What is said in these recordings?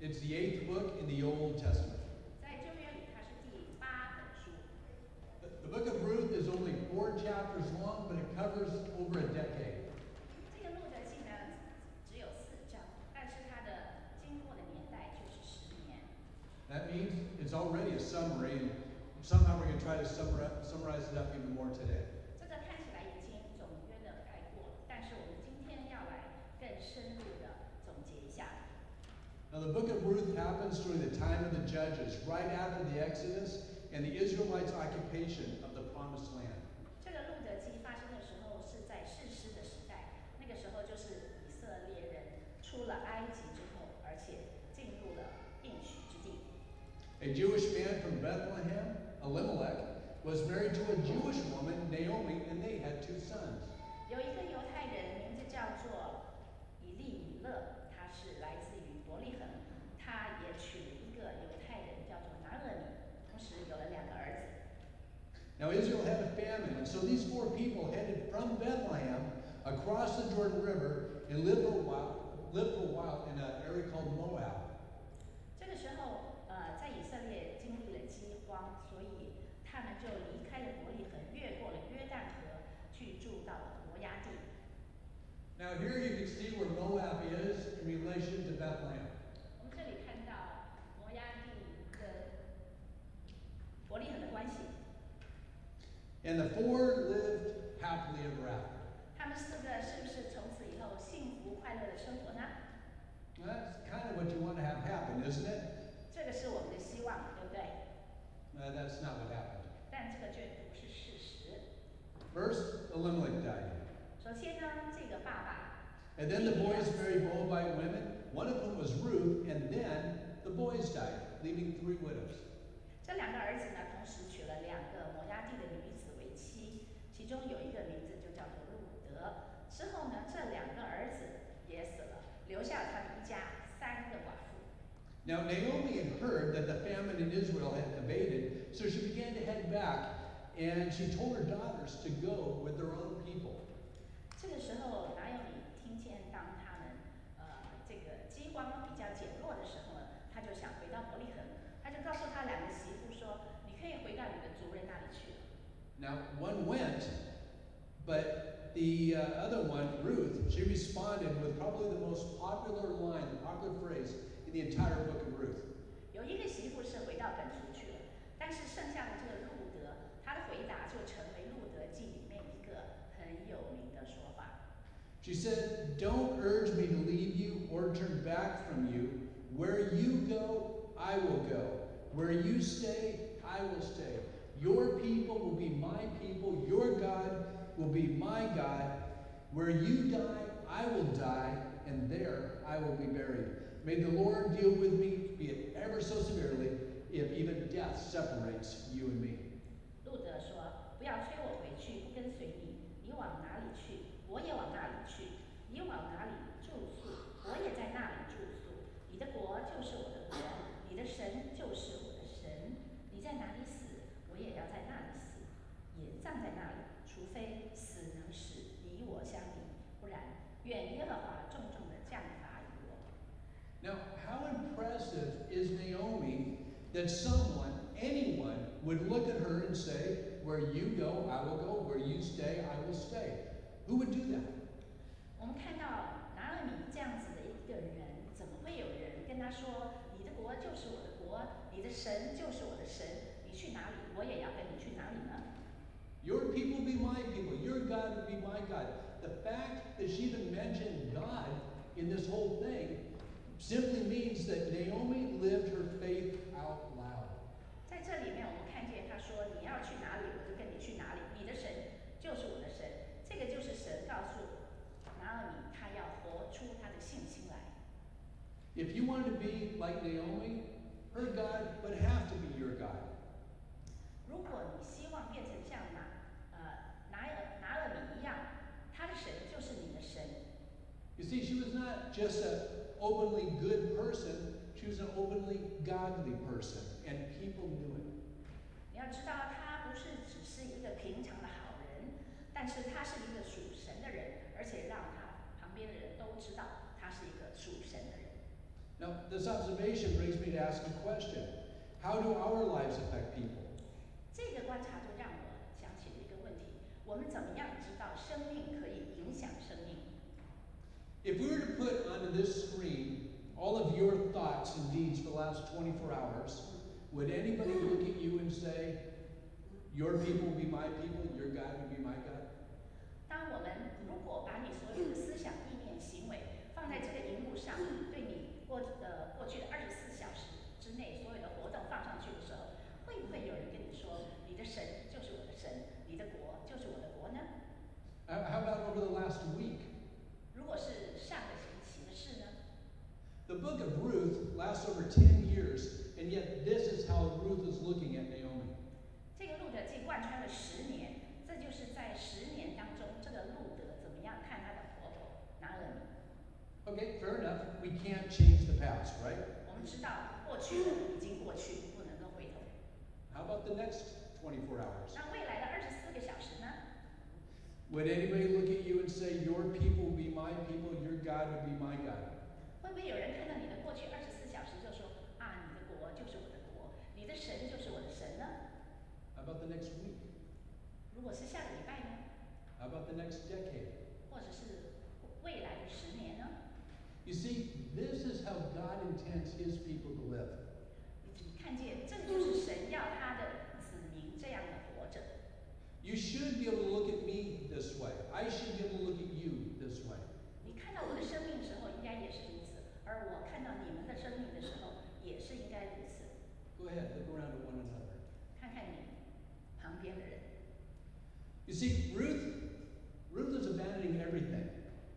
It's the 8th book in the Old Testament. 在旧约里，它是第8本书。 The book of Ruth is only 4 chapters long, but it covers over a decade. 这个路德记呢，只有4章，但是它的经过的年代就是10年。 That means it's already a summary, and somehow we're going to try to summarize it up even more today. 这个看起来已经总约的概括，但是我们今天要来更深入的总结一下。 Now, the book of Ruth happens during the time of the Judges, right after the Exodus and the Israelites' occupation of the Promised Land. 这个路德记发生的时候是在士师的时代，那个时候就是以色列人出了埃及之后，而且进入了应许之地。 A Jewish man from Bethlehem, Elimelech, was married to a Jewish woman, Naomi, and they had 2 sons. 有一个犹太人，名字叫做以利米勒，他是来自于伯利恒，他也娶了一个犹太人，叫做拿俄米，同时有了2个儿子。 Now, Israel had a famine, and so these 4 people headed from Bethlehem across the Jordan River and lived for a while in an area called Moab. 这个时候，在以色列经历了饥荒，所以他们就离开了伯利恒，越过了约旦河，去住到了摩押地。 Now, here you can see where Moab is in relation to Bethlehem. 我们这里看到摩押地跟伯利恒的关系。 And the 4 lived happily ever after. 他们4个是不是从此以后幸福快乐的生活呢？ That's kind of what you want to have happen, isn't it? 这个是我们的希望，对不对？ That's not what happened. 但这个却不是事实。 First, Elimelech died. 首先呢，这个爸爸， And then the boys married Moabite women, one of whom was Ruth, and then the boys died, leaving 3 widows. 这2个儿子呢，同时娶了2个摩押地的女子为妻，其中有一个名字就叫做路德。之后呢，这2个儿子也死了，留下了他们一家3个寡妇。 Now, Naomi had heard that the famine in Israel had abated, so she began to head back, and she told her daughters to go with their own people. 这个时候，拿俄米听见当他们这个饥荒比较减弱的时候呢，他就想回到伯利恒，他就告诉他2个媳妇说：“你可以回到你的族人那里去。” Now, one went, but the other one, Ruth, she responded with probably the most popular line, the popular phrase in the entire book of Ruth. 有一个媳妇是回到本族去了，但是剩下的这个路德，他的回答就成为路德记里面一个很有名的说法。 She said, "Don't urge me to leave you or turn back from you. Where you go, I will go. Where you stay, I will stay. Your people will be my people. Your God will be my God. Where you die, I will die, and there I will be buried. May the Lord deal with me, be it ever so severely, if even death separates you and me." 路德说：“不要催我回去，不跟随你。你往哪里去，我也往那里去；你往哪里住宿，我也在那里住宿。你的国就是我的国，你的神就是我的神。你在哪里死，我也要在那里死，也葬在那里。除非死能使你我相离，不然愿耶和华重重的降罚于我。” Now, how impressive is Naomi that someone, anyone, would look at her and say, "Where you go, I will go. Where you stay, I will stay." Who would do that? 我们看到拿俄米这样子的一个人，怎么会有人跟他说：“你的国就是我的国，你的神就是我的神，你去哪里，我也要跟你去哪里呢？” Your people will be my people. Your God will be my God. The fact that she even mentioned God in this whole thing simply means that Naomi lived her faith out loud. 在这里面，我们看见他说：“你要去哪里，我就跟你去哪里。你的神就是我的神。”这个就是神告诉拿俄米，他要活出他的信心来。 If you wanted to be like Naomi, her God would have to be your God. 如果你希望变成像拿俄米一样，他的神就是你的神。 You see, she was not just an openly good person, she was an openly godly person, and people knew it. 你要知道，他不是只是一个平常的好人，但是他是一个属神的人，而且让他旁边的人都知道他是一个属神的人。 Now, this observation brings me to ask a question. How do our lives affect people? 这个观察就让我想起了一个问题：我们怎么样知道生命可以影响生命？ If we were to put onto this screen all of your thoughts and deeds for the last 24 hours, would anybody look at you and say, your people will be my people, your God will be my God? 当我们如果把你所有的思想、意念、行为放在这个荧幕上，对你过去的24小时之内所有的活动放上去的时候，会不会有人跟你说，你的神就是我的神，你的国就是我的国呢？ How about over the last week? 如果是上个星期的事呢？ The book of Ruth lasts over 10 years, and yet this is how Ruth is looking at Naomi. 这个路德记贯穿了10年，这就是在10年当中，这个路德怎么样看他的婆婆拿俄米。 Okay, fair enough. We can't change the past, right? 我们知道过去的已经过去，不能够回头。 How about the next 24 hours? 那未来的24个小时呢？ Would anybody look at you and say, your people will be my people, your God will be my God? 会不会有人看到你的过去24小时就说啊，你的国就是我的国，你的神就是我的神呢？ How about the next week? 如果是下个礼拜呢？ How about the next decade? 或者是未来的10年呢？ You see, this is how God intends his people to live. 你看见，这就是神要他的子民这样的活着。 You should be able to look at me this way. I should be able to look at you this way. 你看到我的生命的时候，应该也是如此；而我看到你们的生命的时候，也是应该如此。 Go ahead, look around at one another. 看看你旁边的人， You see, Ruth is abandoning everything.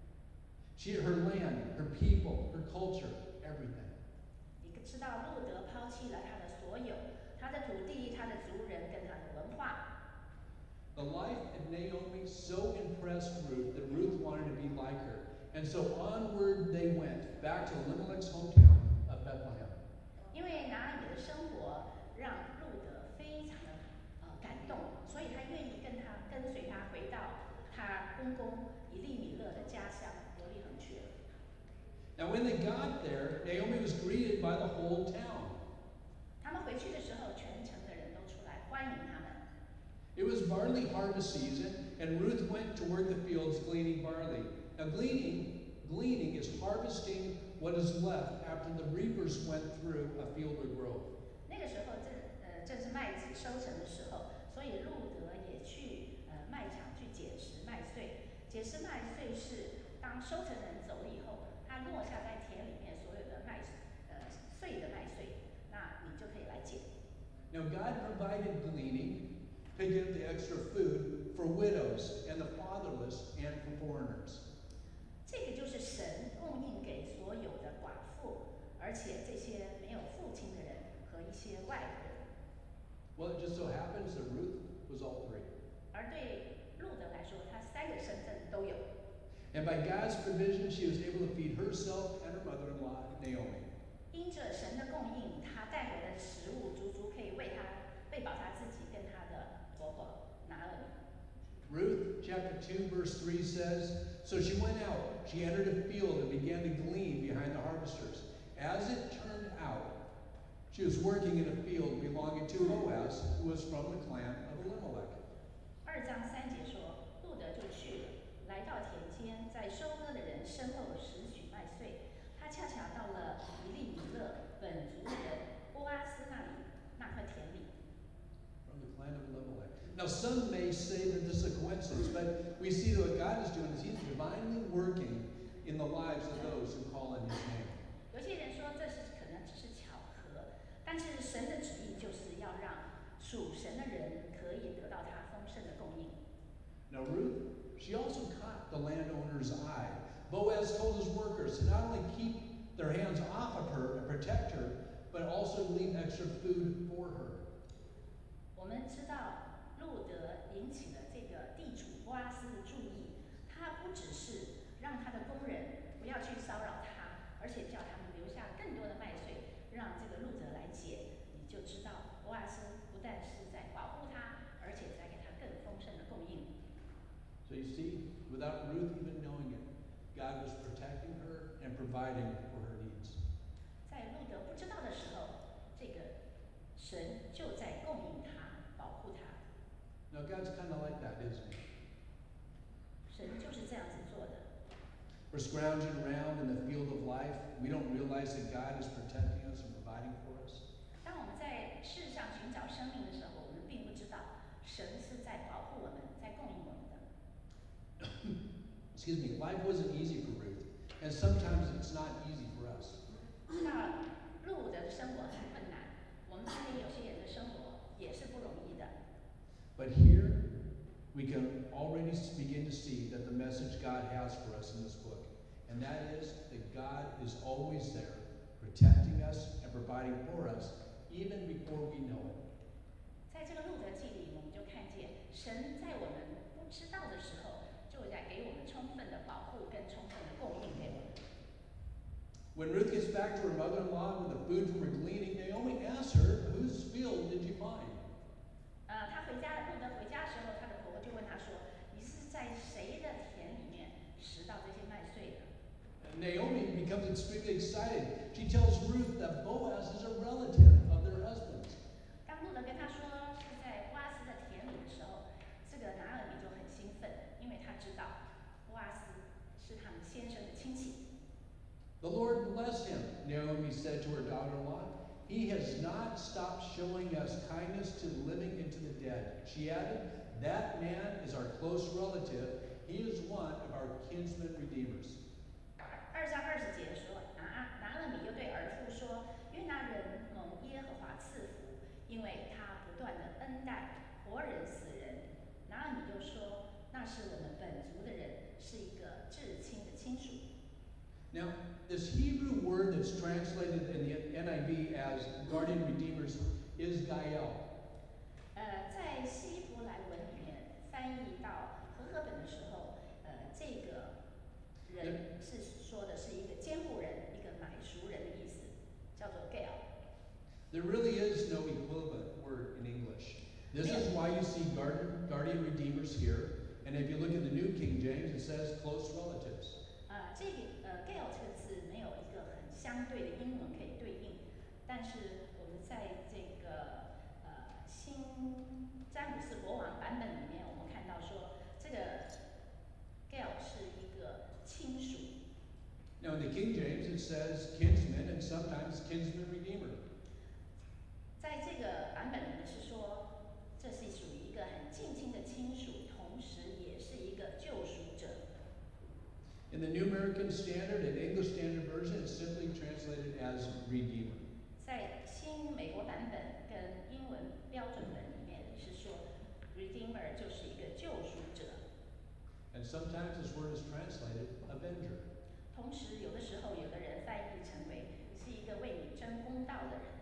Her land, her people, her culture, everything. 你知道路德抛弃了他的所有，他的土地、他的族人跟他的文化。 The life of Naomi so impressed Ruth that Ruth wanted to be like her. And so onward they went, back to Elimelech's hometown of Bethlehem. 因为拿俄米的生活让路德非常的感动，所以他愿意跟随他回到他公公以利米勒的家乡伯利恒去了。 Now, when they got there, Naomi was greeted by the whole town. 他们回去的时候，全城的人都出来欢迎他们。 It was barley harvest season, and Ruth went to work the fields gleaning barley. Now, gleaning is harvesting what is left after the reapers went through a field or grove. 那个时候正是麦子收成的时候，所以路德也去麦场去捡拾麦穗。捡拾麦穗是当收成人走了以后，它落下在田里面所有的碎的麦穗，那你就可以来捡。 Now, God provided gleaning to give the extra food for widows and the fatherless and for foreigners. 这个就是神供应给所有的寡妇，而且这些没有父亲的人和一些外国人。 Well, it just so happens that Ruth was all three. 而对路德来说，他3个身份都有。 And by God's provision, she was able to feed herself and her mother-in-law, Naomi. 因着神的供应，他带回的食物足足可以喂饱他自己跟他的婆婆拿俄米。 Ruth chapter 2 verse 3 says, So she went out, she entered a field and began to glean behind the harvesters. As it turned out, she was working in a field belonging to Boaz, who was from the clan of Elimelech. 2章3节说，路德就去了，来到田间，在收割的人身后拾取麦穗。他恰巧到了以利米勒本族人波阿斯那块田里。 From the clan of Elimelech. Now, some may say that this is a coincidence, but we see that what God is doing is He's divinely working in the lives of those who call on His name. 有些人说这可能只是巧合，但是神的旨意就是要让属神的人可以得到他丰盛的供应。 Now, Ruth, she also caught the landowner's eye. Boaz told his workers to not only keep their hands off of her and protect her, but also leave extra food for her. 我们知道路德引起了这个地主波阿斯的注意，他不只是让他的工人不要去骚扰他，而且叫他们留下更多的麦穗，让这个路德来捡。你就知道波阿斯不但是在保护他，而且在给他更丰盛的供应。 So you see, without Ruth even knowing it, God was protecting her and providing for her needs. 在在路德不知道的时候，这个神就在供应他，保护他。 Now, God's kind of like that, isn't He? 神就是这样子做的。 We're scrounging around in the field of life. We don't realize that God is protecting us and providing for us. 当我们在世上寻找生命的时候，我们并不知道神是在保护我们，在供应我们的。 Excuse me, life wasn't easy for Ruth, and sometimes it's not easy for us. 知道路德的生活很困难，我们今天有些人的生活也是不容易的。 But here, we can already begin to see that the message God has for us in this book, and that is that God is always there, protecting us and providing for us, even before we know it. 在这个路德记里，我们就看见神在我们不知道的时候，就在给我们充分的保护跟充分的供应给我们。 When Ruth gets back to her mother-in-law with the food from her gleaning, Naomi asks her, "Whose field did you find?" 他回家，路德回家的时候，他的婆婆就问他说：“你是在谁的田里面拾到这些麦穗的？” Naomi becomes extremely excited. She tells Ruth that Boaz is a relative of their husband's. 当路德跟他说是在波阿斯的田里的时候，这个拿尔米就很兴奋，因为他知道波阿斯是他们先生的亲戚。 The Lord bless him, Naomi said to her daughter-in-law. He has not stopped showing us kindness to the living and to the dead. She added, that man is our close relative. He is one of our kinsman redeemers. 2章20节说，拿尔米又对儿妇说，约拿人蒙耶和华赐福，因为他不断的恩待活人死人。拿尔米又说，那是我们本族的人，是一个至亲的亲属。 Now, this Hebrew word that's translated in the NIV as guardian redeemers is Gael. 在希伯来文里面翻译到和合本的时候，这个人是说的是一个监护人，一个买赎人的意思，叫做 Gael。 There really is no equivalent word in English. This is why you see guardian redeemers here. And if you look at the New King James, it says close relatives. 这个Gael 这个字没有一个很相对的英文可以对应，但是我们在这个新詹姆斯国王版本里面，我们看到说这个 Gael 是一个亲属。 Now in the King James it says kinsman and sometimes kinsman redeemer. 在这个版本里面是说，这是属于一个很近亲的亲属，同时也是一个救赎者。 In the New American Standard and English Standard Version, it's simply translated as redeemer. 在新美国版本跟英文标准本里面是说 ，redeemer 就是一个救赎者。 And sometimes this word is translated avenger. 同时，有的时候有的人翻译成为是一个为你争公道的人。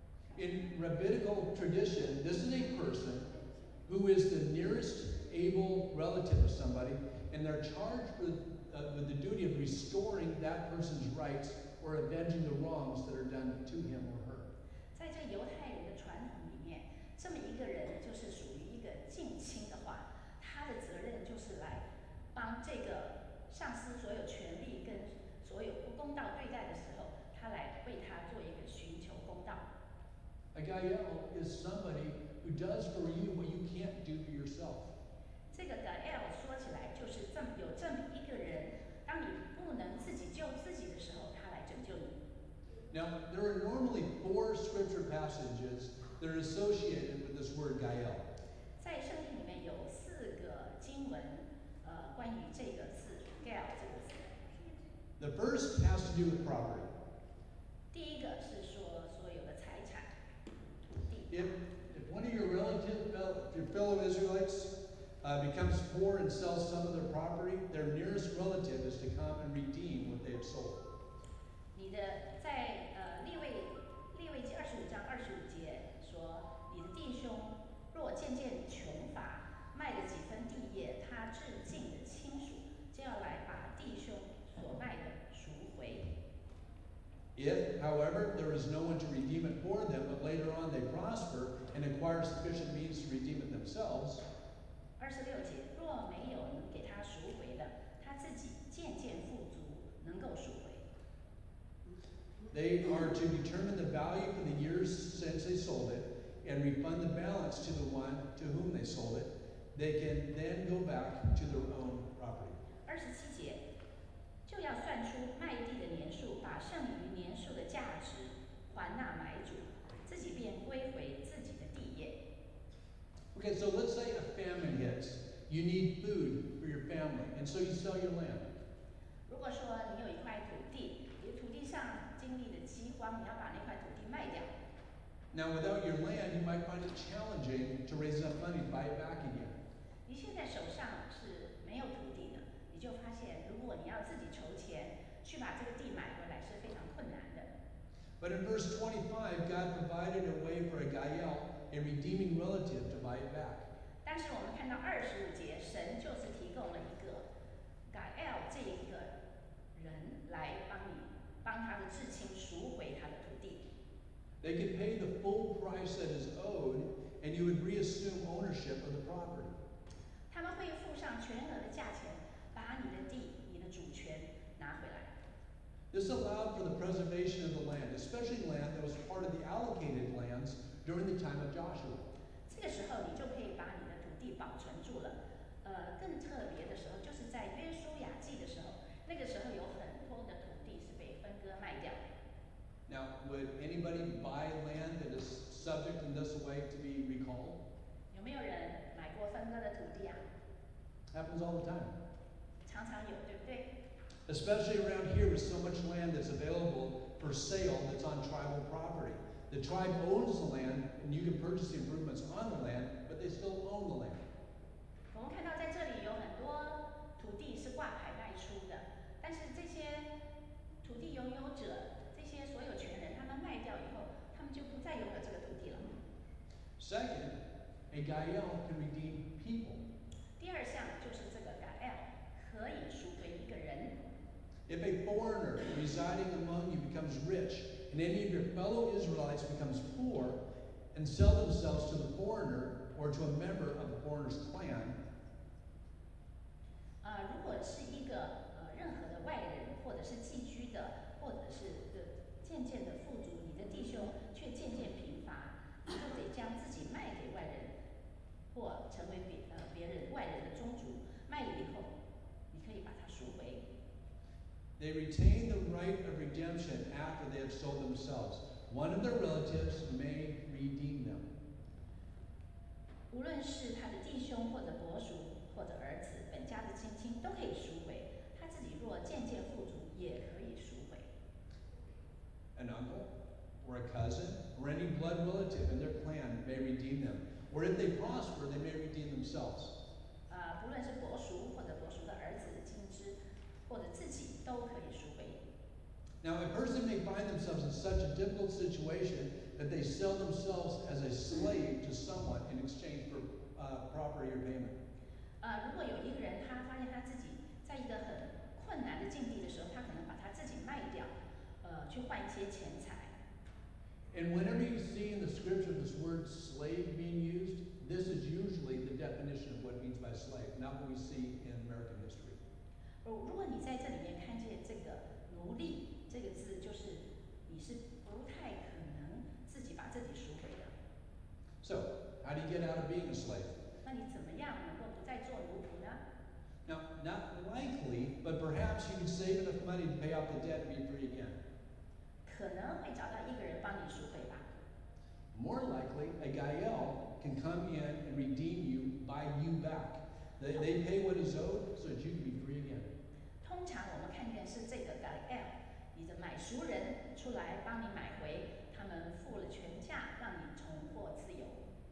In rabbinical tradition, this is a person who is the nearest able relative of somebody, and they're charged with the duty of restoring that person's rights or avenging the wrongs that are done to him or her. 在这犹太人的传统里面，这么一个人就是属于一个近亲的话，他的责任就是来帮这个丧失所有权利跟所有不公道对待的时候，他来为他做一个寻求公道。 A Gael is somebody who does for you what you can't do for yourself. 这个 Gael 说起来就是有这么一个人，当你不能自己救自己的时候，他来拯救你。 Now, there are normally 4 scripture passages that are associated with this word Gael. 在圣经里面有4个经文，关于这个字 Gael 这个字。 The first has to do with property. 第一个是说所有的财产、土地。 If one of your relatives, your fellow Israelites, becomes poor and sells some of their property, their nearest relative is to come and redeem what they have sold. 你的在利未记25章25节说，你的弟兄若渐渐穷乏，卖了几分地业，他至近的亲属就要来把弟兄所卖的赎回。 If, however, there is no one to redeem it for them, but later on they prosper and acquire sufficient means to redeem it themselves, 26节，若没有能给他赎回的，他自己渐渐富足，能够赎回。 They are to determine the value for the years since they sold it and refund the balance to the one to whom they sold it. They can then go back to their own property. 27节，就要算出卖地的年数，把剩余年数的价值还那买主，自己便归回自己的地业。 Okay, so let's say a famine hits. You need food for your family, and so you sell your land. 如果说你有一块土地，你的土地上经历了饥荒，你要把那块土地卖掉。 Now, without your land, you might find it challenging to raise enough money to buy it back again. 你现在手上是没有土地的，你就发现，如果你要自己筹钱去把这个地买回来，是非常困难的。 But in verse 25, God provided a way for a Gael, a redeeming relative, to buy it back. 但是我们看到25节，神就是提供了一个 Gael 这一个人来帮他的至亲赎回他的土地。 They could pay the full price that is owed, and you would reassume ownership of the property. 他们会付上全额的价钱，把你的地、你的主权拿回来。 This allowed for the preservation of the land, especially land that was part of the allocated lands during the time of Joshua. 这个时候，你就可以把你的土地保存住了。更特别的时候，就是在约书亚记的时候，那个时候有很多的土地是被分割卖掉。 Now, would anybody buy land that is subject in this way to be recalled? 有没有人买过分割的土地啊？ Happens all the time. 常常有，对不对？ Especially around here with so much land that's available for sale that's on tribal property. The tribe owns the land, and you can purchase the improvements on the land, but they still own the land. 我们看到在这里有很多土地是挂牌卖出的，但是这些土地拥有者、这些所有权人，他们卖掉以后，他们就不再拥有这个土地了。 Second, a Gael can redeem people. 第二项就是这个 Gael 可以赎回一个人。 If a foreigner residing among you becomes rich, and any of your fellow Israelites becomes poor, and sell themselves to the foreigner or to a member of the foreigner's clan, 如果是一个任何的外人，或者是寄居的，或者是渐渐的富足，你的弟兄却渐渐贫乏，你就得将自己卖给外人，或成为别人外人的宗族。卖了以后，你可以把它赎回。 they retain the right of redemption after they have sold themselves. One of their relatives may redeem them. 无论是他的弟兄或者伯叔或者儿子，本家的亲戚都可以赎回。他自己若渐渐富足，也可以赎回。 An uncle, or a cousin, or any blood relative in their clan may redeem them. Or if they prosper, they may redeem themselves. 不论是伯叔或者伯叔的儿子、亲支，或者自己都可以赎回。 Now, a person may find themselves in such a difficult situation that they sell themselves as a slave to someone in exchange for property or payment. 如果有一个人他发现他自己在一个很困难的境地的时候，他可能把他自己卖掉，去换一些钱财。 And whenever you see in the scripture this word slave being used, this is usually the definition of what it means by slave, not what we see in American history. 如果你在这里面看见这个奴隶这个字，就是你是不太可能自己把自己赎回的。 So, how do you get out of being a slave? 那你怎么样能够不再做奴仆呢？ Now, not likely, but perhaps you can save enough money to pay off the debt and be free again. 可能会找到一个人帮你赎回吧。 More likely, a Gael can come in and redeem you, buy you back. They pay what is owed so that you can be free again. 通常我们看见是这个 Gael， 你的买赎人出来帮你买回，他们付了全价，让你重获自由。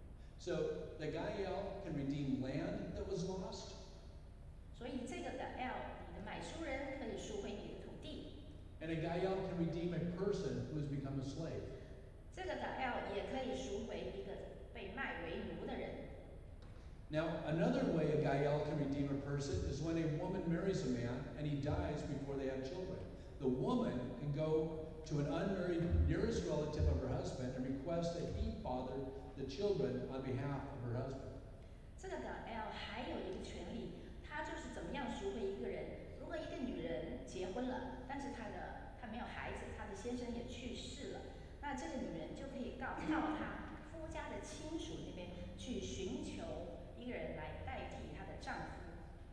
So, the Gael can redeem land that was lost. 所以这个 Gael， 你的买赎人可以赎回你的土地。 And a Gael can redeem a person who has become a slave. 这个 Gael 也可以赎回一个被卖为奴的人。 Now, another way a Gael can redeem a person is when a woman marries a man and he dies before they have children. The woman can go to an unmarried nearest relative of her husband and request that he father the children on behalf of her husband. 这个 Gael 还有一个权利，他就是怎么样赎回一个人。如果一个女人结婚了，但是她没没有孩子，她的先生也去世了，那这个女人就可以到她夫家的亲属那边去寻求一个人来代替她的丈夫。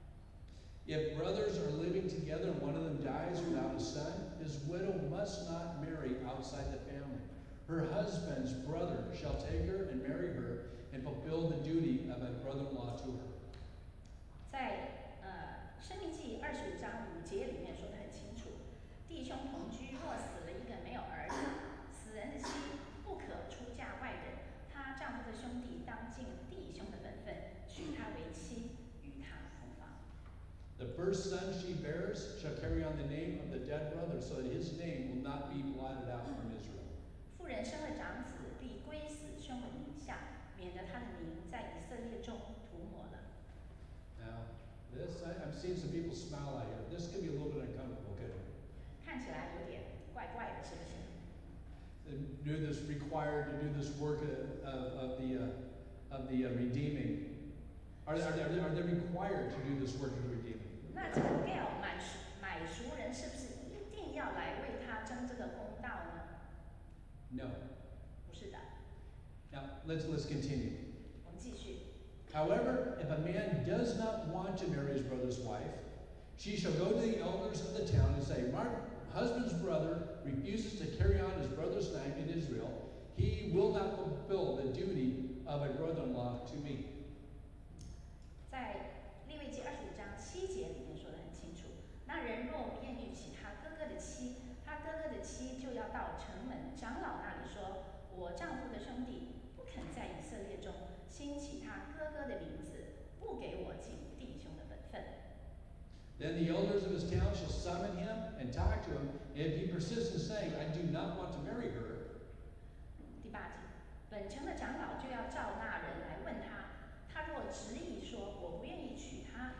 If brothers are living together and one of them dies without a son, his widow must not marry outside the family. Her husband's brother shall take her and marry her and fulfill the duty of a brother-in-law to her. 在申命记25章5节里面说得很清楚，弟兄同居若死了一个没有儿子，死人的妻不可出嫁外人，她丈夫的兄弟当尽弟兄的本分，娶她为妻，与她同房。 The first son she bears shall carry on the name of the dead brother, so that his name will not be blotted out from Israel. 妇人生了长子，必归死兄的名下，免得他的名在以色列中涂抹了。 Now, I'm seeing some people smile out here. This can be a little bit uncomfortable, okay? 看起来有点怪怪的，是不是？ Do this required to do this work of the redeeming. Are they required to do this work of the redeeming? 那这个 Gail 买赎人是不是一定要来为他争这个公道呢？ No. 不是的。 Now let's continue. 我们继续。 However, if a man does not want to marry his brother's wife, she shall go to the elders of the town and say, "My husband's brother refuses to carry on his brother's name in Israel. He will not fulfill the duty of a brother-in-law to me." 在利未记25章7节里面说得很清楚，那人若不愿意娶他哥哥的妻，他哥哥的妻就要到城门长老那里说：“我丈夫的兄弟不肯在以色列中兴起他哥哥的名字，不给我尽弟兄的本分。” Then the elders of his town shall summon him and talk to him. If he persists in saying, "I do not want to marry her," 第8节，本城的长老就要召那人来问他，他若执意说我不愿意娶她，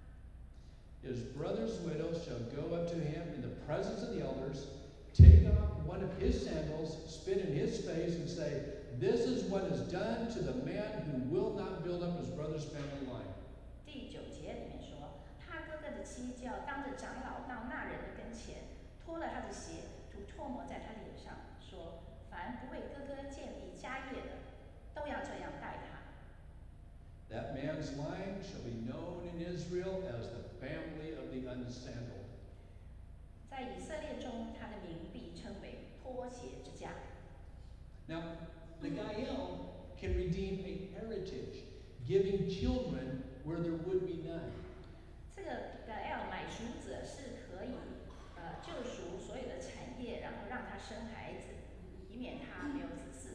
his brother's widow shall go up to him in the presence of the elders, take off one of his sandals, spit in his face, and say, "This is what is done to the man who will not build up his brother's family line." 第9节里面说，他哥哥的妻就要当着长老到那人的跟前，脱了他的鞋，吐唾沫在他脸上，说：“凡不为哥哥建立家业的，都要这样待他。” That man's line shall be known in Israel as the family of the unsandaled. 在以色列中，他的名必称为脱鞋之家。 Now, the Gael can redeem a heritage, giving children where there would be none. 这个 Gael 买赎者是可以救赎所有的产业，然后让他生孩子，以免他没有子嗣。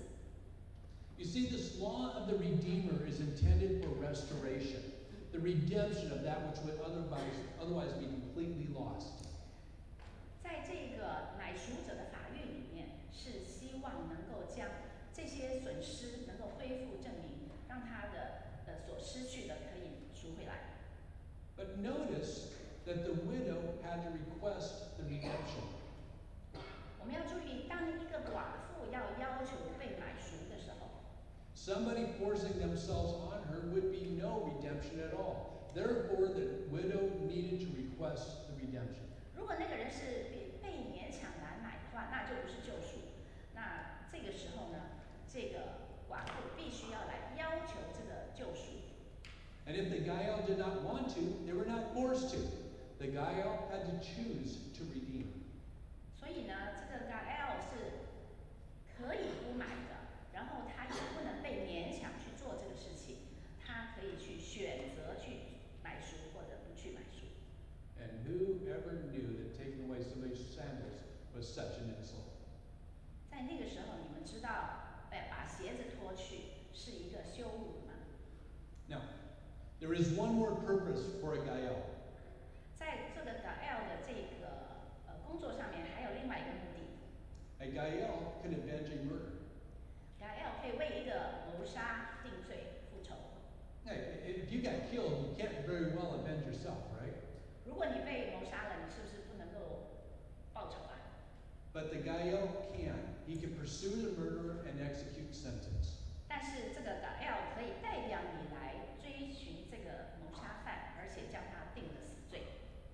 You see, this law of the Redeemer is intended for restoration, the redemption of that which would otherwise be completely lost. 在这个买赎者的法律里面，是希望能够将这些损失能够恢复正名，让他的所失去的可以赎回来。 But notice that the widow had to request the redemption. 我们要注意，当一个寡妇要求被买赎的时候， Somebody forcing themselves on her would be no redemption at all. Therefore, the widow needed to request the redemption. 如果那个人是被勉强来买的话，那就不是救赎。那这个时候呢，这个寡妇必须要来要求这个救赎。 And if the Gael did not want to, they were not forced to. The Gael had to choose to redeem. 所以呢，这个 Gael 是可以不买的，然后他也不能被勉强去做这个事情，他可以去选择去买赎或者不去买赎。 And whoever knew that taking away somebody's sandals was such an insult? 在那个时候，你们知道，把鞋子脱去是一个羞辱吗？ Now, there is one more purpose for a Gael. 在这个 Gael 的这个工作上面，还有另外一个目的。 A Gael could avenge a murder. Gael 可以为一个谋杀定罪复仇。 Hey, if you got killed, you can't very well avenge yourself, right? 如果你被谋杀了，你是不是不能够报仇啊？ But the Gael can. He can pursue the murderer and execute sentence. 但是这个 Gael 可以代表你来追寻这个谋杀犯，而且将他定了死罪。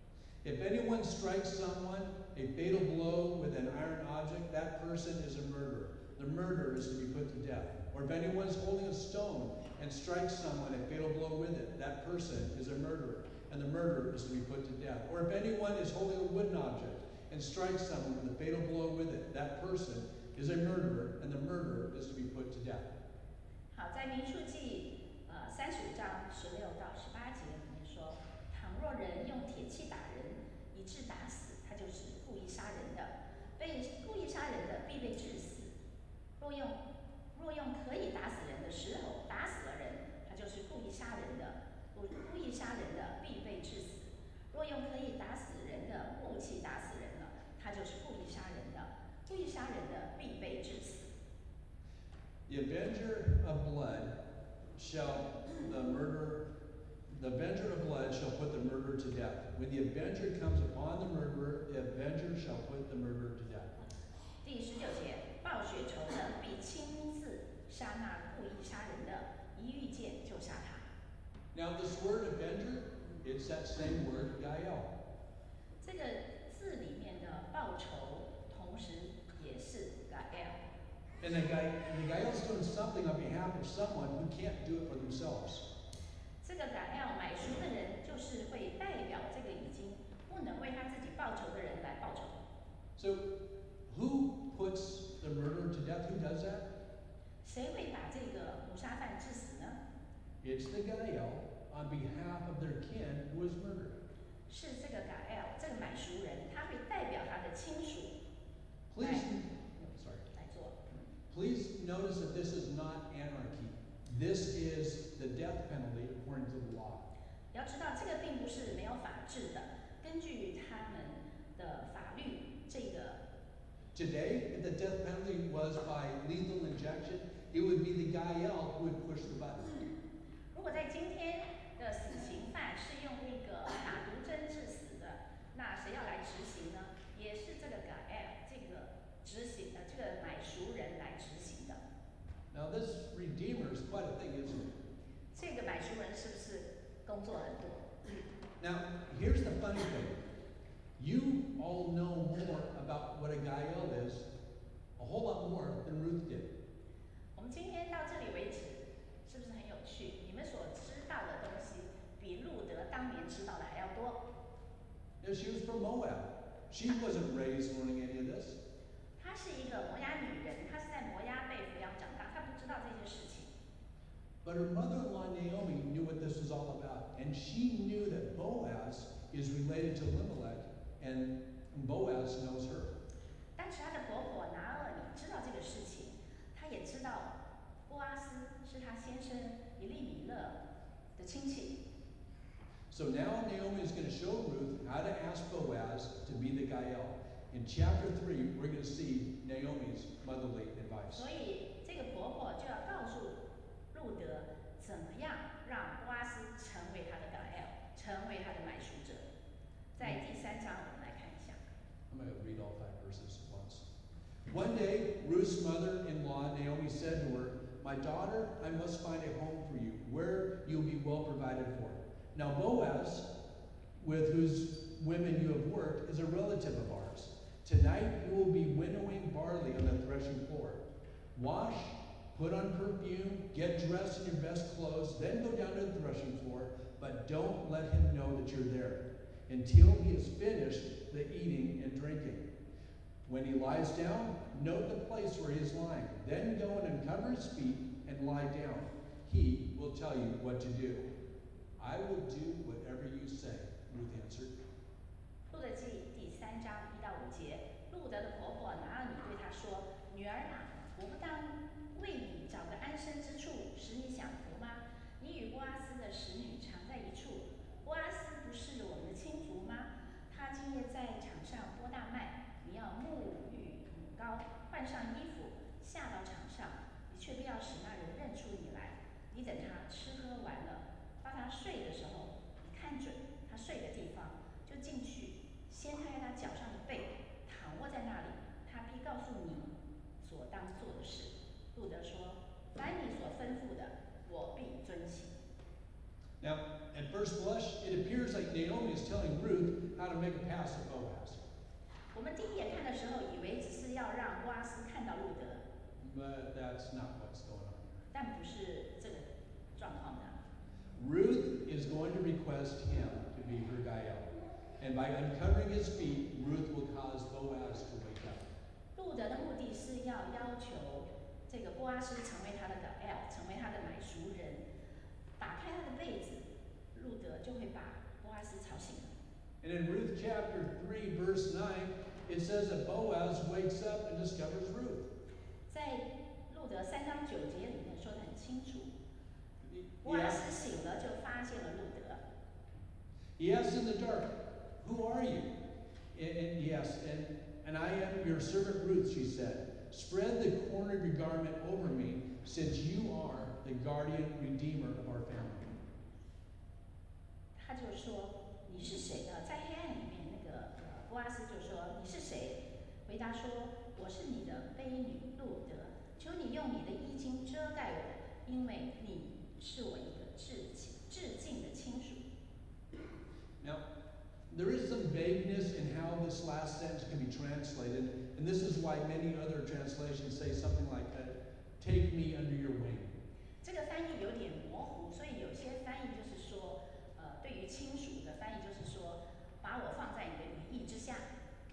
If anyone strikes someone a fatal blow with an iron object, that person is a murderer. The murderer is to be put to death. Or if anyone is holding a stone and strikes someone a fatal blow with it, that person is a murderer, and the murderer is to be put to death. Or if anyone is holding a wooden object and strikes someone with a fatal blow with it, that person is a murderer, and the murderer is to be put to death. 好，在民数记35章16到18节里面说，倘若人用铁器打人，以致打死，他就是故意杀人的。被故意杀人的必被治死。若用可以打死人的石头打死了人，他就是故意杀人的。故意杀人的必被治死。若用可以打死人的木器打死人了，他就是故意杀人的。故意杀人的必被治死。 The avenger of blood shall the avenger of blood shall put the murderer to death. When the avenger comes upon the murderer, the avenger shall put the murderer to death. 第19节，报血仇的必亲自杀那故意杀人的，一遇见就杀他。 Now this word avenger, it's that same word, Gael. 这个字里面的报仇，同时也是 gael。 And the Gael is doing something on behalf of someone who can't do it for themselves. 这个 gael 买赎的人，就是会代表这个已经不能为他自己报仇的人来报仇。 So who puts the murderer to death? Who does that? 谁会把这个谋杀犯致死呢？ It's the Gael on behalf of their kin who was murdered. 是这个 gael 这个买赎人，他会代表他的亲属 Please notice that this is not anarchy. This is the death penalty according to the law. 要知道，这个并不是没有法治的，根据他们的法律，这个 Today, if the death penalty was by lethal injection, it would be the Gael who would push the button. 如果在今天的死刑犯是用那个打毒针致死的，那谁要来执行呢？也是这个 gael 这个执行的这个买赎人来执行的。 Now, this redeemer is quite a thing, isn't it? 这个买赎人是不是工作很多？ Now, here's the funny thing. You all know more about what a Gael is, a whole lot more than Ruth did. 我们今天到这里为止，是不是很有趣？你们所知道的东西，比路德当年知道的还要多。 You know, she was from Moab. She wasn't raised learning any of this. 她是一个摩押女人，她是在摩押被抚养长大，她不知道这些事情。 But her mother-in-law Naomi knew what this was all about, and she knew that Boaz is related to Elimelech, and Boaz knows her. 但是她的婆婆拿俄米知道这个事情，她也知道波阿斯是她先生以利米勒的亲戚。 So now Naomi is going to show Ruth how to ask Boaz to be the Gael. In chapter 3, we're going to see Naomi's motherly advice. 所以这个婆婆就要告诉路德，怎么样让波阿斯成为她的 gael， 成为她的买赎者。在第3章，我们来看一下。 I'm going to read all 5 verses at once. One day, Ruth's mother-in-law Naomi said to her, "My daughter, I must find a home for you, where you'll be well provided for. Now Boaz, with whose women you have worked, is a relative of ours. Tonight you will be winnowing barley on the threshing floor. Wash, put on perfume, get dressed in your best clothes, then go down to the threshing floor, but don't let him know that you're there until he has finished the eating and drinking. When he lies down, note the place where he is lying. Then go and uncover his feet and lie down. He will tell you what to do." "I will do whatever you say," Ruth answered. 路德记第3章1到5节，路德的婆婆拿俄米对她说：“女儿啊，我不当为你找个安身之处，使你享福吗？你与波阿斯的使女常在一处。波阿斯不是我们的亲族吗？他今夜在场上播大麦，你要沐浴乳膏，换上衣服，下到场上，你却不要使那人认出你来。你等他吃喝完了，到他睡的时候，你看准他睡的地方，就进去，掀开他脚上的被，躺卧在那里，他必告诉你所当做的事。”路德说：“凡你所吩咐的，我必遵行。” Now, at first blush, it appears like Naomi is telling Ruth how to to make a pass at Boaz. 我们第一眼看的时候，以为只是要让波阿斯看到路德， But that's not what's going on here. 但不是这个状况的。 Ruth is going to request him to be her Gael. And by uncovering his feet, Ruth will cause Boaz to wake up. 路德的目的是要求这个波阿斯成为他的 Gael， 成为他的买赎人，打开他的被子，路德就会把波阿斯吵醒了。 And in Ruth chapter 3, verse 9, it says that Boaz wakes up and discovers Ruth. 在路德3章9节里面说得很清楚， He 波阿 asks, 斯醒了就发现了路德。 he asks in the dark, "Who are you?" And yes, and I am your servant Ruth, she said. Spread the corner of your garment over me, since you are the guardian redeemer of our family. 他就说你是谁呢？在黑暗里面，那个波阿斯就说你是谁？回答说我是你的婢女路德，求你用你的衣襟遮盖我，因为你是我一个致敬的亲属。 Now, there is some vagueness in how this last sentence can be translated, and this is why many other translations say something like "Take me under your wing." 这个翻译有点模糊，所以有些翻译就是说，对于亲属的翻译就是说，把我放在你的羽翼之下。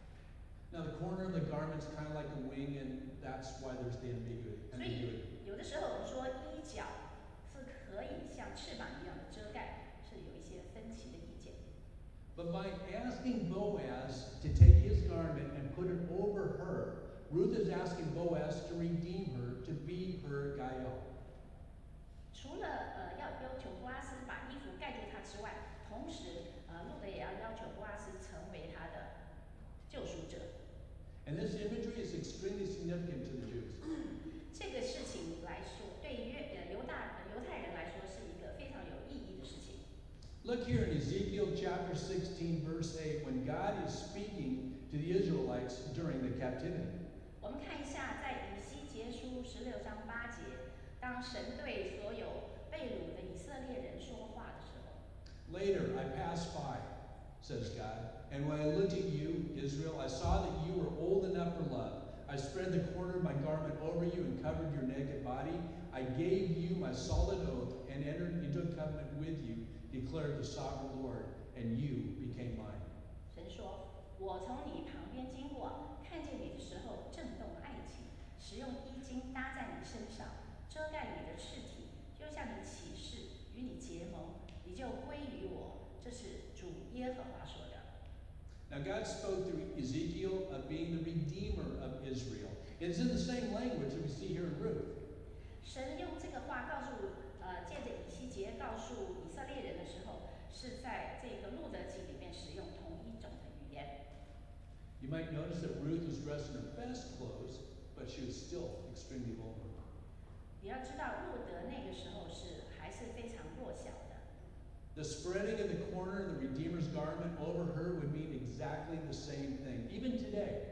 Now, the corner of the garment's kind of like a wing, and that's why there's the ambiguity. 所以有的时候我们说衣角是可以像翅膀一样的遮盖，是有一些分歧的意见。 But by asking Boaz to take his garment and put it over her, Ruth is asking Boaz to redeem her, to be her Gael. 除了要求波阿斯把衣服盖住他之外，同时路德也要求波阿斯成为他的救赎者。 And this imagery is extremely significant to the Jews. 这个事情来说，对于犹太人来说是一个非常有意义的事情。 Look here in Ezekiel chapter 16, verse 8, when God is speaking to the Israelites during the captivity. 我们看一下，在以西结书16章8节，当神对所有被掳的以色列人说话的时候， Later, I passed by, says God, and when I looked at you, Israel, I saw that you were old enough for love. I spread the corner of my garment over you and covered your naked body. I gave you my solid oath and entered into a covenant with you, declared the sovereign Lord, and you became mine. 神说：“我从你旁边经过，看见你的时候震动爱情，使用衣襟搭在你身上，遮盖你的赤体，就向你起誓，与你结盟，你就归于我。”这是主耶和华说的。 Now, God spoke through Ezekiel of being the redeemer of Israel. It's in the same language that we see here in Ruth. 神用这个话告诉，借着以西结告诉以色列人的时候，是在这个路德记里面使用同一种的语言。 You might notice that Ruth was dressed in her best clothes, but she was still extremely vulnerable. 你要知道，路德那个时候还是非常弱小的。 The spreading of the corner of the Redeemer's garment over her would mean exactly the same thing. Even today,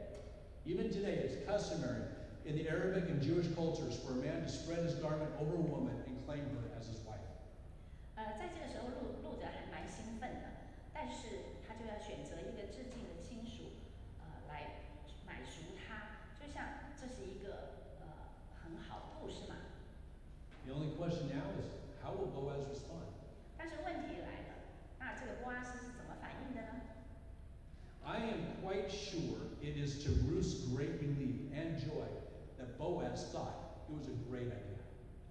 it's customary in the Arabic and Jewish cultures for a man to spread his garment over a woman and claim her as his wife. 在这个时候路德还蛮兴奋的，但是他就要选择一个致敬的亲属，来买赎他，就像这是一个很好的故事嘛。 The only question now is, how will Boaz respond? 但是问题来了，那这个波阿斯是怎么反应的呢？ I am quite sure it is to Ruth's great relief and joy that Boaz thought it was a great idea.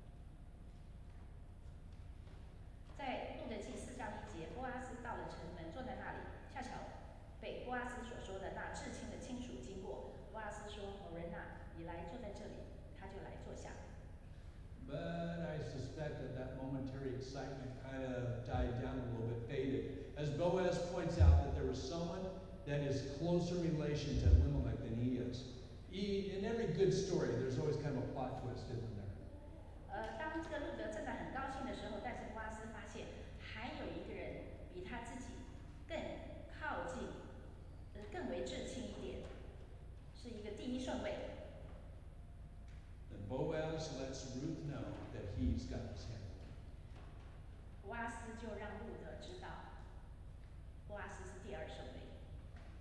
在路德记4章1节，波阿斯到了城门，坐在那里，恰巧被波阿斯所说的那至亲的亲属经过。波阿斯说：“某人呐，你来坐在这里。”他就来坐下。 But I suspect that momentary excitement kind of died down a little bit, faded, as Boaz points out that there was someone that is closer relation to Elimelech than he is. In every good story, there's always kind of a plot twist, isn't there? 当这个路德正在很高兴的时候，但是波阿斯发现还有一个人比他自己更靠近，更为至亲一点，是一个第一顺位。 Then Boaz lets Ruth know that he's got his hand. 波阿斯就让路德知道，波阿斯是第二顺位。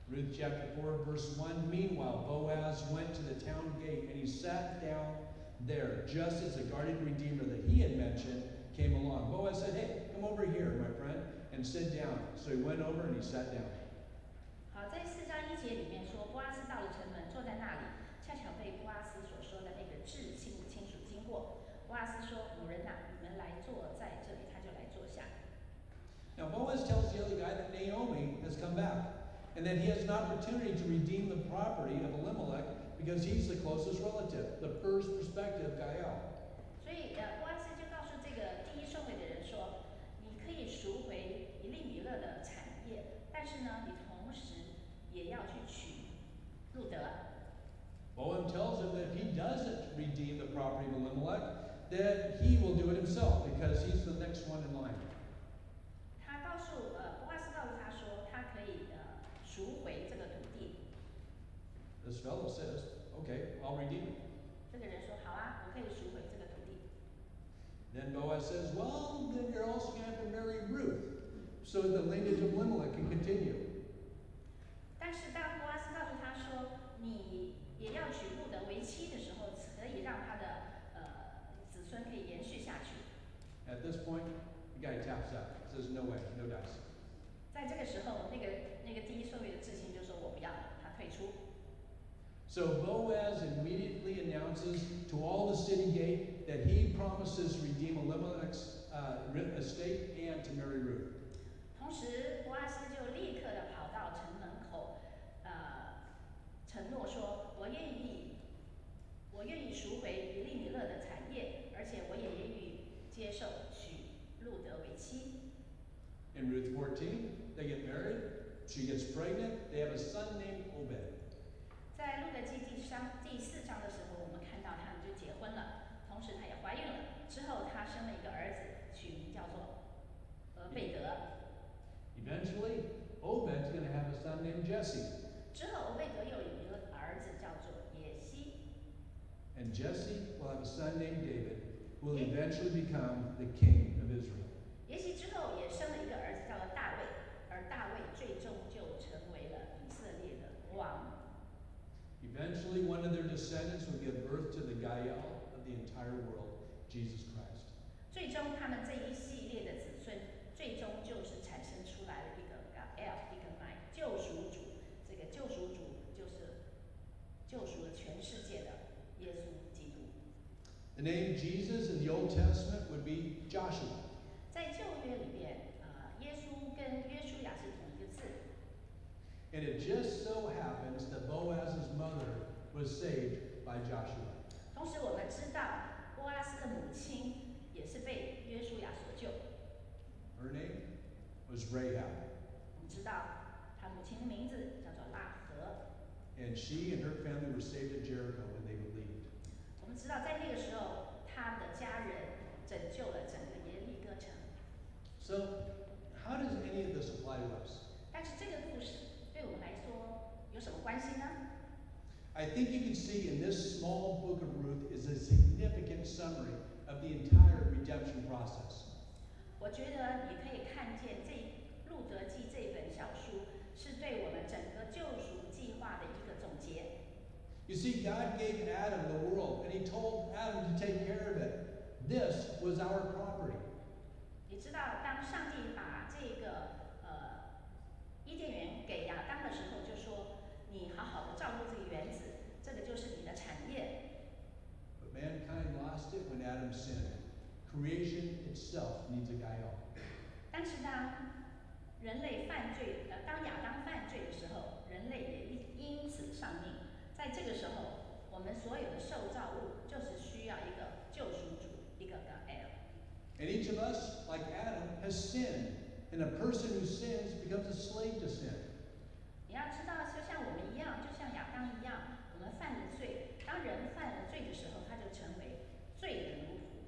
Ruth chapter 4, verse 1. Meanwhile, Boaz went to the town gate, and he sat down there, just as the guardian redeemer that he had mentioned came along. Boaz said, "Hey, come over here, my friend, and sit down." So he went over and he sat down. 好，在4章1节里面说，波阿斯到了城门，坐在那里，恰巧被波阿斯所说的那个至亲的亲属经过。波阿斯说：“母人呐，你们来坐在这里。”他就来坐下。 Now Boaz tells the other guy that Naomi has come back, and that he has an opportunity to redeem the property of Elimelech because he's the closest relative, the first perspective, Gael. 所以波阿斯就告诉这个第一顺位的人说：“你可以赎回以利米勒的产业，但是呢，你同时也要去娶路德。” Boaz tells him that if he doesn't redeem the property of Elimelech, that he will do it himself because he's the next one in line. 波阿斯告诉他说，他可以赎回这个土地。 This fellow says, "Okay, I'll redeem it." 这个人说：“好啊，我可以赎回这个土地。” Then Boaz says, "Well, then you're also going to have to marry Ruth, so the lineage of Elimelech can continue." 但是当波阿斯告诉他说，你也要娶路德为妻的时候，可以让他的子孙可以延续下去。 At this point, the guy taps out. Says, "No way, no dice." 在这个时候，那个第一顺位的至亲就说：“我不要了，他退出。” So Boaz immediately announces to all the city gate that he promises to redeem Elimelech's estate and to marry Ruth. 同时，波阿斯就立刻的跑到城门口，承诺说：“我愿意赎回以利米勒的产业，而且我也愿意接受娶路德为妻。” In Ruth 14, they get married. She gets pregnant. They have a son named Obed. 在路德记第4章的时候，我们看到他们就结婚了，同时她也怀孕了。之后她生了一个儿子，取名叫做贝德。 Eventually, Obed's going to have a son named Jesse. 之后，欧贝德又有一个儿子叫做耶西。 And Jesse will have a son named David, who will eventually become the king of Israel. 耶西之后也生了一个儿子叫做大卫，而大卫最终就成为了以色列的王。 Eventually, one of their descendants will give birth to the Gael of the entire world, Jesus Christ. 最终，他们这一系列的子孙，最终就是产生出来了一个 Gael， 一个救赎主。这个救赎主就是救赎了全世界的耶稣基督。 The name Jesus in the Old Testament would be Joshua. 在旧约里面，耶稣跟约书亚是同一个字。 And it just so happens that Boaz's mother was saved by Joshua. 同时，我们知道波阿斯的母亲也是被约书亚所救。 Her name was Rahab. 我们知道她母亲的名字叫做拉合。 And she and her family were saved at Jericho when they believed. 我们知道，在那个时候，他的家人拯救了整个耶利哥城。 So, how does any of this apply to us? 但是这个故事对我们来说有什么关系呢？ I think you can see in this small book of Ruth is a significant summary of the entire redemption process. 我觉得你可以看见这《路德记》这本小书是对我们整个救赎计划的一个总结。 You see, God gave Adam the world, and He told Adam to take care of it. This was our property. 你知道，当上帝把这个伊甸园给亚当的时候，就说：“你好好的照顾这个园子，这个就是你的产业。” But mankind lost it when Adam sinned. Creation itself needs a Gael. 但是当人类犯罪，当亚当犯罪的时候，人类也因此丧命。在这个时候，我们所有的受造物就是需要一个救赎主，一个 Gael。 And each of us, like Adam, has sinned. And a person who sins becomes a slave to sin. 你要知道，就像我们一样，就像亚当一样，我们犯了罪。当人犯了罪的时候，他就成为罪的奴仆。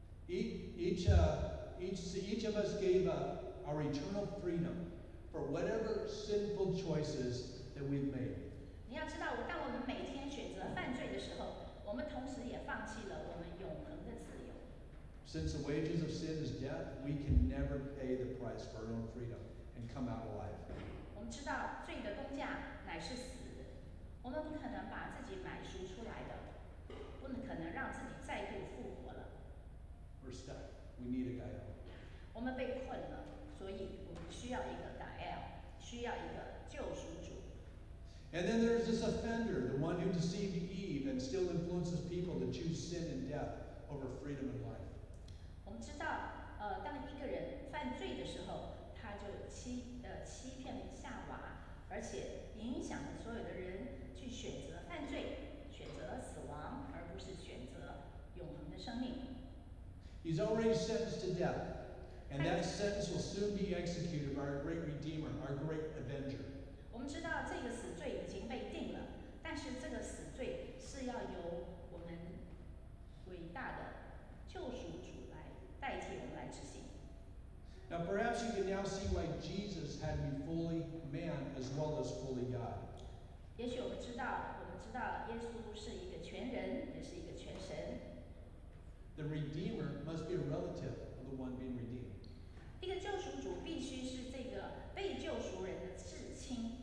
Each of us gave up our eternal freedom for whatever sinful choices that we've made. 你要知道，当我们每天选择犯罪的时候，我们同时也放弃了我们永恒的自由。 Since the wages of sin is death, we can never pay the price for our own freedom and come out alive. 我我们知道罪的工价乃是死，我们不可能把自己买赎出来的，不可能让自己再度复活了。 We're stuck. We need a Gael. 我们被困了，所以我们需要一个Gael，需要一个救赎主。 And then there's this offender, the one who deceived Eve and still influences people to choose sin and death over freedom and life. 我们知道，当一个人犯罪的时候，他就欺骗了夏娃，而且影响了所有的人去选择犯罪，选择死亡，而不是选择永恒的生命。 He's already sentenced to death, and that sentence will soon be executed by our great Redeemer, our great Avenger. 我们知道这个死罪已经被定了，但是这个死罪是要由我们伟大的救赎主来代替我们来执行。 Now, perhaps you can now see why Jesus had to be fully man as well as fully God. 也许我们知道耶稣是一个全人，也是一个全神。 The Redeemer must be a relative of the one being redeemed. 一个救赎主必须是这个被救赎人的至亲。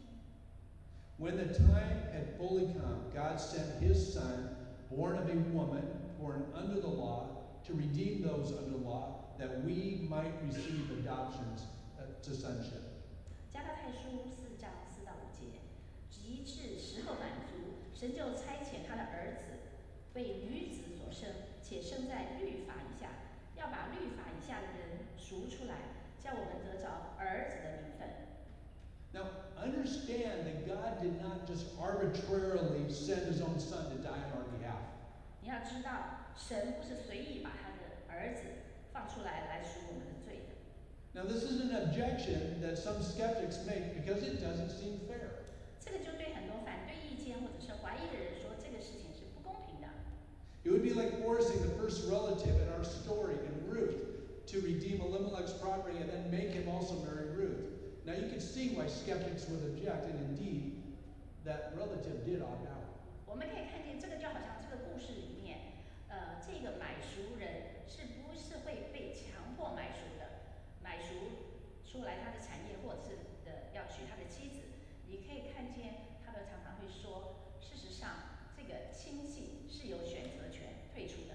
When the time had fully come, God sent his Son, born of a woman, born under the law, to redeem those under law, that we might receive adoptions to sonship. 加拉太书4章4到5节，及至时候满足，神就差遣他的儿子，为女子所生，且生在律法以下，要把律法以下的人赎出来，叫我们得着儿子的名分。 Now, understand that God did not just arbitrarily send his own Son to die on our behalf. 你要知道，神不是随意把他的儿子放出来来赎我们的罪的。 Now, this is an objection that some skeptics make because it doesn't seem fair. 这个就对很多反对意见或者是怀疑的人说，这个事情是不公平的。 It would be like forcing the first relative in our story, in Ruth, to redeem Elimelech's property and then make him also marry Ruth. Now, you can see why skeptics would object, and indeed, that relative did opt out. 我们可以看见，这个就好像这个故事里面，这个买赎人是不是会被强迫买赎的？买赎出来他的产业，或者是要娶他的妻子，你可以看见他们常常会说，事实上这个亲戚是有选择权退出的。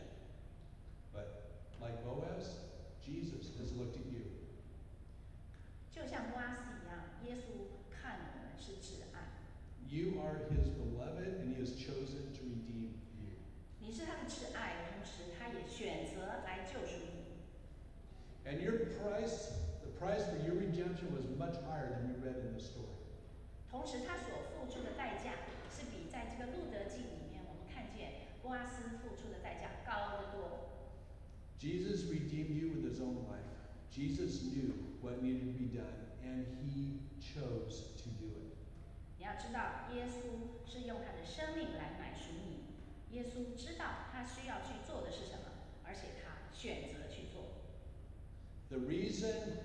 But like Boaz, Jesus has looked at you. 就像波阿斯一样，耶稣看我们是挚爱。 You are his beloved, and he has chosen to redeem you. 你是他的挚爱，同时他也选择来救赎你。 And your price, the price for your redemption was much higher than we read in this story. 同时，他所付出的代价是比在这个路德记里面我们看见波阿斯付出的代价高得多。 Jesus redeemed you with his own life. Jesus knew what needed to be done, and he chose to do it. 你要知道，耶稣是用他的生命来买赎你。耶稣知道他需要去做的是什么，而且他选择去做。 The reason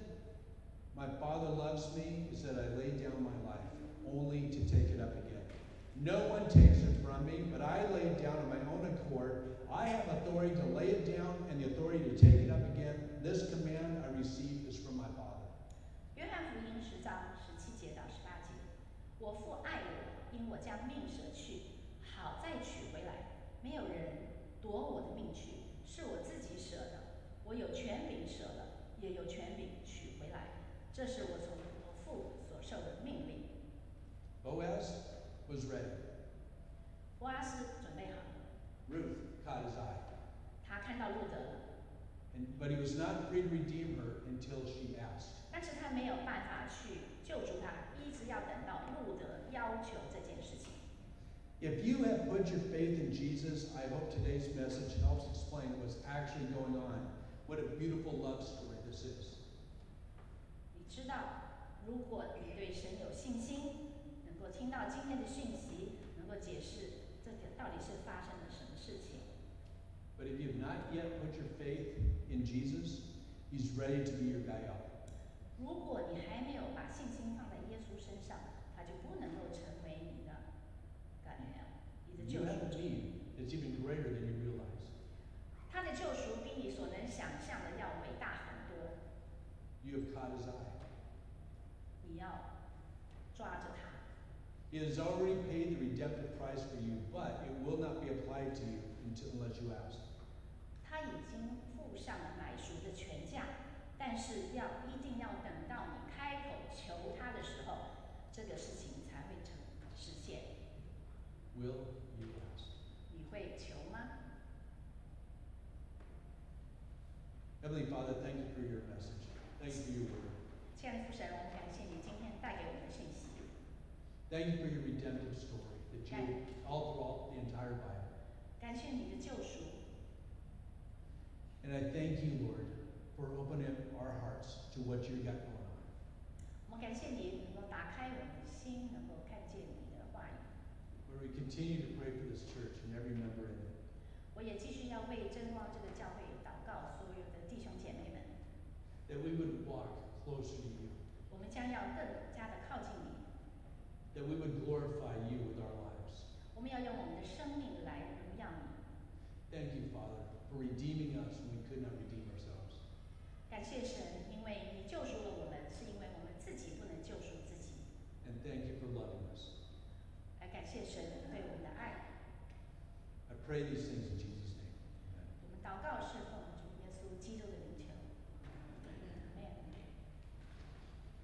my Father loves me is that I lay down my life, only to take it up again. No one takes it from me, but I lay it down on my own accord. I have authority to lay it down and the authority to take it up again. This command I received is from my Father. 约翰福音10章17节到18节，我父爱我，因我将命舍去，好再取回来。没有人夺我的命去，是我自己舍的。我有权柄舍了，也有权柄取回来。这是我从我父所受的命令。 Boaz was ready. 波阿斯准备好了， Ruth caught his eye. 他看到路德了， But he was not free to redeem her until she asked. 但是他没有办法去救助他，一直要等到路德要求这件事情。 If you have put your faith in Jesus, I hope today's message helps explain what's actually going on. What a beautiful love story this is. 你知道，如果你对神有信心，能够听到今天的讯息，能够解释这个到底是发生了什么事情。 But if you have not yet put your faith in Jesus, he's ready to be your Gael. 如果你还没有把信心放在耶稣身上，他就不能够成为你的感恩，你的 You 救 have a 赎。 need that's even greater than you realize. 他的救赎比你所能想象的要伟大很多。 You have caught his eye. 你要 It has already paid the redemptive price for you, but it will not be applied to you unless you ask. 他已经付上了买赎的全价，但是一定要等到你开口求他的时候，这个事情才会实现。 Will you ask? 你会求吗？ Heavenly Father, thank you for your message. Thank you for your word. 亲爱的父神，我们感谢你今天带给我们的讯息。 Thank you for your redemptive story that you all throughout the entire Bible. 感谢你的救赎。 And I thank you, Lord, for opening up our hearts to what you got going on. 我们感谢你能够打开我们的心，能够看见你的话语。 Lord, we continue to pray for this church and every member in it. 我也继续要为真光这个教会祷告，所有的弟兄姐妹们。 That we would walk closer to you. 我们将要更加的靠近你。 That we would glorify you with our lives. 我们要用我们的生命来荣耀你。 Thank you, Father, for redeeming us when we could not redeem ourselves. 感谢神，因为你救赎了我们，是因为我们自己不能救赎自己。 And thank you for loving us. 来感谢神对我们的爱。 I pray these things in Jesus'